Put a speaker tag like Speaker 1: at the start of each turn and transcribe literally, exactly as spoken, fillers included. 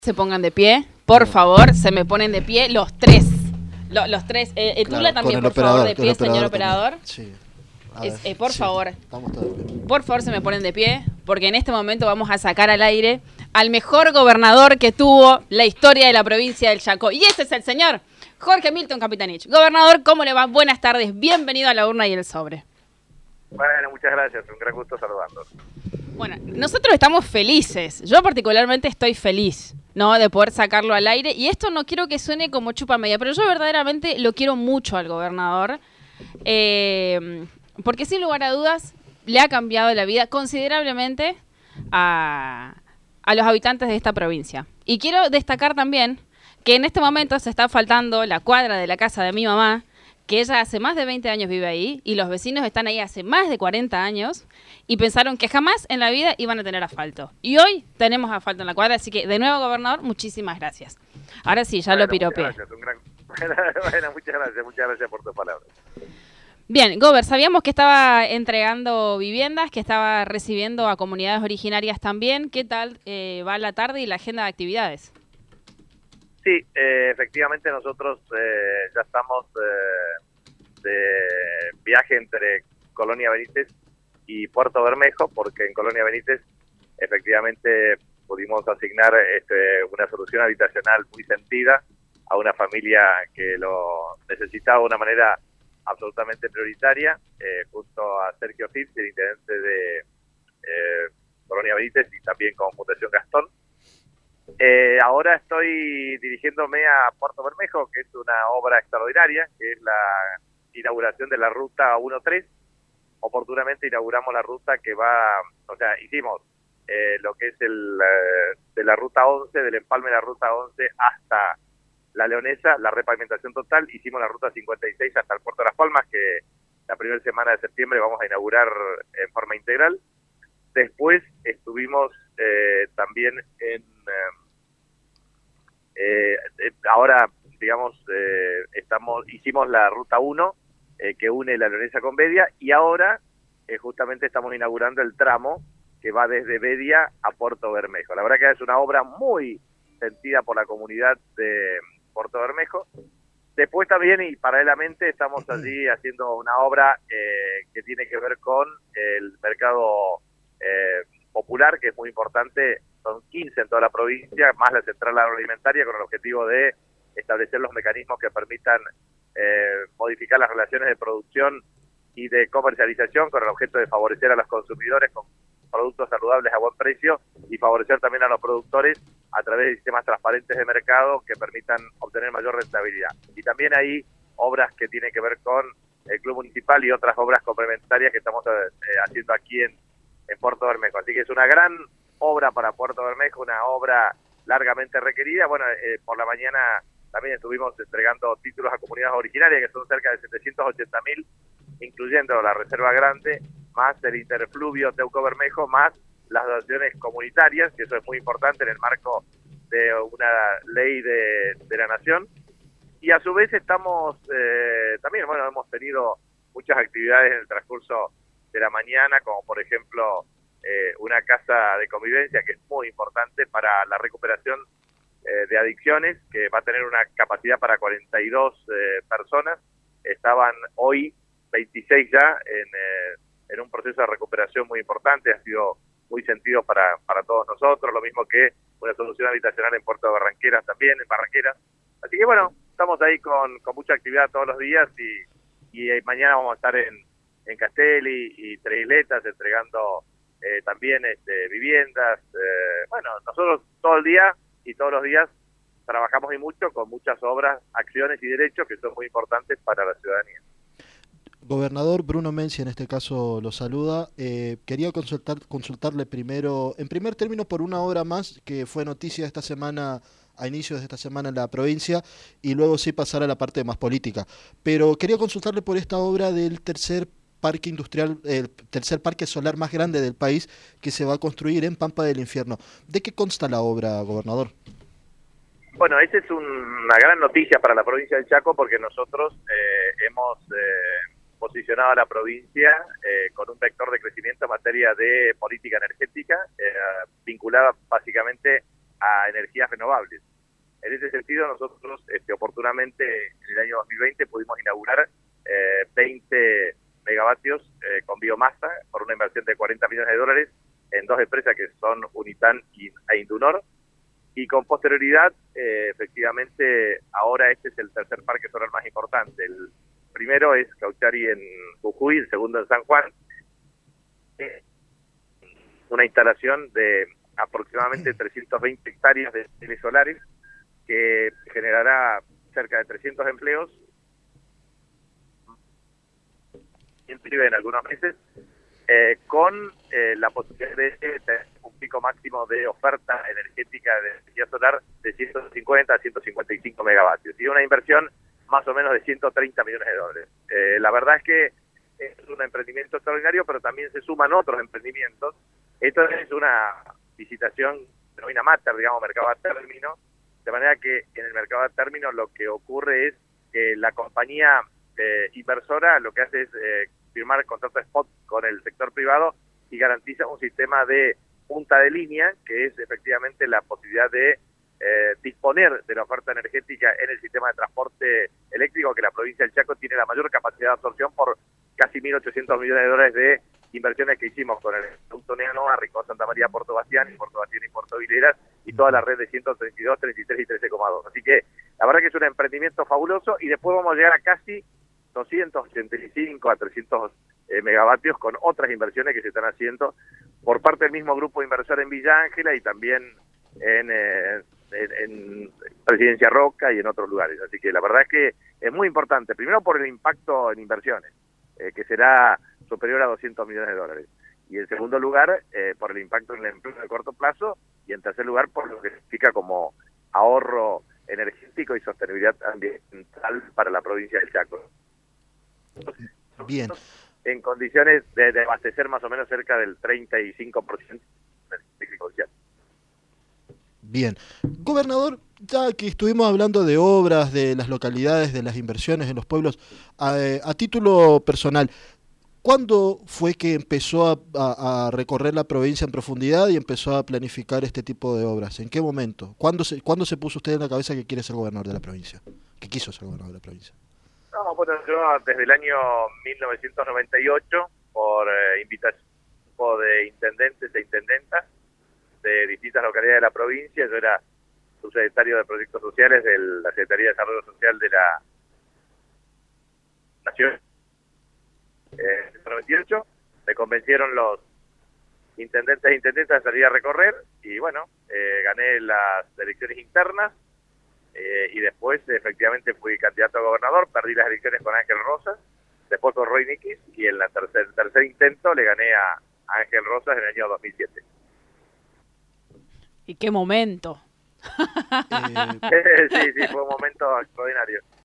Speaker 1: Se pongan de pie, por favor, se me ponen de pie los tres. Lo, los tres. Eh, eh,
Speaker 2: Claro,
Speaker 1: Tula también,
Speaker 2: con el
Speaker 1: por
Speaker 2: operador,
Speaker 1: favor, de
Speaker 2: con el
Speaker 1: pie, señor
Speaker 2: operador
Speaker 1: operador.
Speaker 2: Sí.
Speaker 1: Es, eh, por
Speaker 2: sí,
Speaker 1: favor.
Speaker 2: Estamos todos de pie.
Speaker 1: Por favor, se me ponen de pie, porque en este momento vamos a sacar al aire al mejor gobernador que tuvo la historia de la provincia del Chaco. Y ese es el señor Jorge Milton Capitanich. Gobernador, ¿cómo le va? Buenas tardes, bienvenido a La Urna y el Sobre.
Speaker 3: Bueno, muchas gracias, un gran gusto saludarlos.
Speaker 1: Bueno, nosotros estamos felices, yo particularmente estoy feliz, ¿no? De poder sacarlo al aire, y esto no quiero que suene como chupa media, pero yo verdaderamente lo quiero mucho al gobernador, eh, porque sin lugar a dudas le ha cambiado la vida considerablemente a, a los habitantes de esta provincia. Y quiero destacar también que en este momento se está faltando la cuadra de la casa de mi mamá, que ella hace más de veinte años vive ahí, y los vecinos están ahí hace más de cuarenta años, y pensaron que jamás en la vida iban a tener asfalto. Y hoy tenemos asfalto en la cuadra, así que de nuevo, gobernador, muchísimas gracias. Ahora sí, ya
Speaker 3: bueno,
Speaker 1: lo piropeé.
Speaker 3: Muchas gracias, un gran... bueno, muchas gracias, muchas gracias por tus palabras.
Speaker 1: Bien, Gober, sabíamos que estaba entregando viviendas, que estaba recibiendo a comunidades originarias también. ¿Qué tal eh, va la tarde y la agenda de actividades?
Speaker 3: Sí, eh, efectivamente nosotros eh, ya estamos eh, de viaje entre Colonia Benítez y Puerto Bermejo, porque en Colonia Benítez efectivamente pudimos asignar este, una solución habitacional muy sentida a una familia que lo necesitaba de una manera absolutamente prioritaria, eh, junto a Sergio Fitz, el intendente de eh, Colonia Benítez, y también con Fundación Gastón. Eh, ahora estoy dirigiéndome a Puerto Bermejo, que es una obra extraordinaria, que es la inauguración de la ruta uno tres. Oportunamente inauguramos la ruta que va, o sea, hicimos eh, lo que es el eh, de la ruta once, del empalme de la ruta once hasta La Leonesa, la repavimentación total. Hicimos la ruta cincuenta y seis hasta el Puerto de Las Palmas, que la primera semana de septiembre vamos a inaugurar en forma integral. Después estuvimos eh, también en... Eh, eh, ahora, digamos, eh, estamos hicimos la ruta uno, eh, que une La Leonesa con Bedia, y ahora eh, justamente estamos inaugurando el tramo que va desde Bedia a Puerto Bermejo. La verdad que es una obra muy sentida por la comunidad de Puerto Bermejo. Después también, y paralelamente, estamos allí haciendo una obra eh, que tiene que ver con el mercado eh, popular, que es muy importante. Son quince en toda la provincia, más la central agroalimentaria, con el objetivo de establecer los mecanismos que permitan eh, modificar las relaciones de producción y de comercialización, con el objeto de favorecer a los consumidores con productos saludables a buen precio y favorecer también a los productores a través de sistemas transparentes de mercado que permitan obtener mayor rentabilidad. Y también hay obras que tienen que ver con el Club Municipal y otras obras complementarias que estamos eh, haciendo aquí en, en Puerto Bermejo. Así que es una gran obra para Puerto Bermejo, una obra largamente requerida. Bueno, eh, por la mañana también estuvimos entregando títulos a comunidades originarias, que son cerca de setecientos ochenta mil, incluyendo la Reserva Grande, más el Interfluvio Teuco Bermejo, más las donaciones comunitarias, que eso es muy importante en el marco de una ley de, de la Nación. Y a su vez estamos, eh, también, bueno, hemos tenido muchas actividades en el transcurso de la mañana, como por ejemplo eh, una casa de convivencia que es muy importante para la recuperación eh, de adicciones, que va a tener una capacidad para cuarenta y dos eh, personas. Estaban hoy veintiséis ya en, eh, en un proceso de recuperación muy importante, ha sido muy sentido para, para todos nosotros, lo mismo que una solución habitacional en Puerto de Barranqueras también, en Barranqueras. Así que bueno, estamos ahí con, con mucha actividad todos los días, y, y mañana vamos a estar en, en Castelli y Tres Isletas entregando eh, también este, viviendas. Eh, bueno, nosotros todo el día y todos los días trabajamos y mucho con muchas obras, acciones y derechos que son muy importantes para la ciudadanía.
Speaker 2: Gobernador, Bruno Mencía en este caso lo saluda. Eh, quería consultar, consultarle primero, en primer término, por una obra más que fue noticia esta semana, a inicios de esta semana en la provincia, y luego sí pasar a la parte más política. Pero quería consultarle por esta obra del tercer parque industrial, el tercer parque solar más grande del país, que se va a construir en Pampa del Infierno. ¿De qué consta la obra, gobernador?
Speaker 3: Bueno, esa es un, una gran noticia para la provincia del Chaco, porque nosotros eh, hemos eh, posicionado a la provincia eh, con un vector de crecimiento en materia de política energética, eh, vinculada básicamente a energías renovables. En ese sentido, nosotros este, oportunamente en el año dos mil veinte pudimos inaugurar eh, veinte megavatios eh, con biomasa por una inversión de cuarenta millones de dólares en dos empresas que son Unitan y, e Indunor, y con posterioridad, eh, efectivamente, ahora este es el tercer parque solar más importante. El primero es Cauchari en Jujuy, el segundo en San Juan, eh, una instalación de aproximadamente trescientas veinte hectáreas de paneles solares que generará cerca de trescientos empleos en algunos meses, eh, con eh, la posibilidad de tener un pico máximo de oferta energética de energía solar de ciento cincuenta a ciento cincuenta y cinco megavatios y una inversión más o menos de ciento treinta millones de dólares. Eh, la verdad es que es un emprendimiento extraordinario, pero también se suman otros emprendimientos. Esto es una licitación de una mater, digamos, mercado a término, de manera que en el mercado a término lo que ocurre es que la compañía eh, inversora lo que hace es eh, firmar contrato spot con el sector privado y garantiza un sistema de punta de línea, que es efectivamente la posibilidad de eh, disponer de la oferta energética en el sistema de transporte eléctrico, que la provincia del Chaco tiene la mayor capacidad de absorción por casi mil ochocientos millones de dólares de inversiones que hicimos con el Auto Neanoa, Rincón Santa María, Puerto Bastián, y Puerto Bastián y Puerto Vileras, y toda la red de ciento treinta y dos, treinta y tres y trece coma dos. Así que la verdad que es un emprendimiento fabuloso, y después vamos a llegar a casi doscientos ochenta y cinco a trescientos eh, megavatios con otras inversiones que se están haciendo por parte del mismo grupo inversor en Villa Ángela y también en, eh, en, en Presidencia Roca y en otros lugares. Así que la verdad es que es muy importante, primero por el impacto en inversiones, eh, que será superior a doscientos millones de dólares, y en segundo lugar eh, por el impacto en el empleo de corto plazo, y en tercer lugar por lo que significa como ahorro energético y sostenibilidad ambiental para la provincia del Chaco.
Speaker 2: Bien.
Speaker 3: En condiciones de, de abastecer más o menos cerca del treinta y cinco por ciento de agricultura.
Speaker 2: Bien. Gobernador, ya que estuvimos hablando de obras, de las localidades, de las inversiones en los pueblos, a, a título personal, ¿cuándo fue que empezó a, a, a recorrer la provincia en profundidad y empezó a planificar este tipo de obras? ¿En qué momento? ¿Cuándo se, ¿cuándo se puso usted en la cabeza que quiere ser gobernador de la provincia? Que quiso ser gobernador de la provincia.
Speaker 3: No, bueno, yo desde el año mil novecientos noventa y ocho, por eh, invitación de intendentes e intendentas de distintas localidades de la provincia, yo era subsecretario de Proyectos Sociales de la Secretaría de Desarrollo Social de la Nación. En el noventa y ocho me convencieron los intendentes e intendentas de salir a recorrer, y bueno, eh, gané las elecciones internas. Eh, y después efectivamente fui candidato a gobernador, perdí las elecciones con Ángel Rosas, después con Roy Nikis, y en la tercer, tercer intento le gané a Ángel Rosas en el año dos mil siete.
Speaker 1: ¿Y qué momento?
Speaker 2: Eh,
Speaker 3: sí, sí, fue un momento extraordinario.